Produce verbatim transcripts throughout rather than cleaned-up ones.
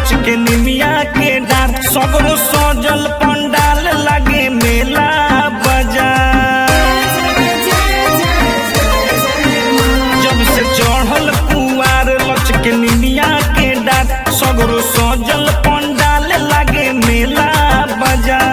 लचके निमिया के डार सगरो सजल पंडाल लगे मेला बाजार। जब से चढ़ल कुआर लचके निमिया के डार सगरो सजल पंडाल लगे मेला बाजार।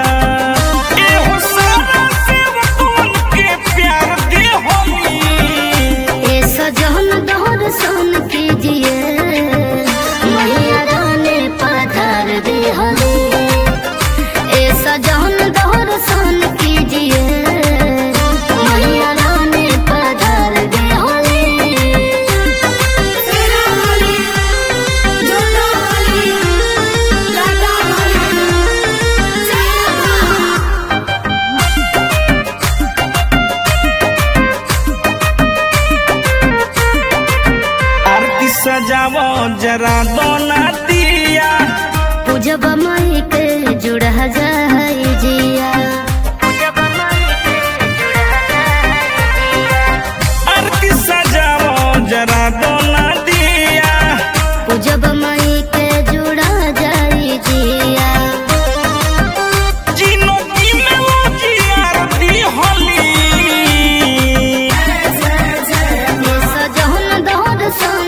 सजावो जरा दोना दिया पूजब माई के जुड़ा जाए जिया। आरती सजावो जरा दोना दिया पूजब माई के जुड़ा जाए जिया। जीनो की में वो जी आरती होली ये सजौन दौर सन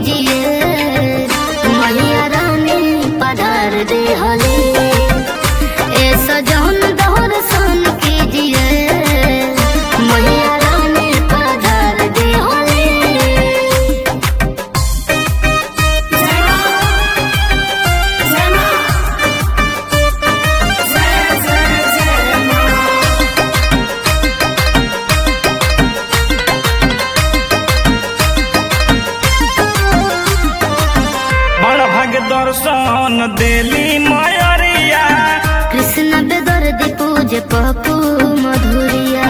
दे हले ए सजौन दौर सन कीजिए मैया रानी पधार दे हले। बड़ भाग्य दर्शन देली मयरिया कृष्ण बेदर्द पूजे पपू मधुरिया।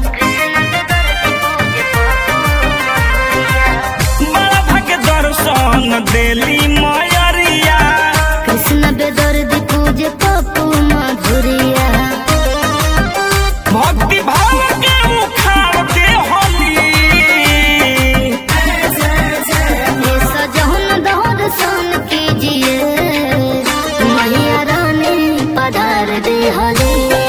बड़ भाग्य दर्शन देली मयरिया कृष्ण बेदर्द पूजे पपू मधुरिया। भक्ति भाव के उखाड़ दे होली ये सजौन दौर सन कीजिए मैया रानी पधार दे हले।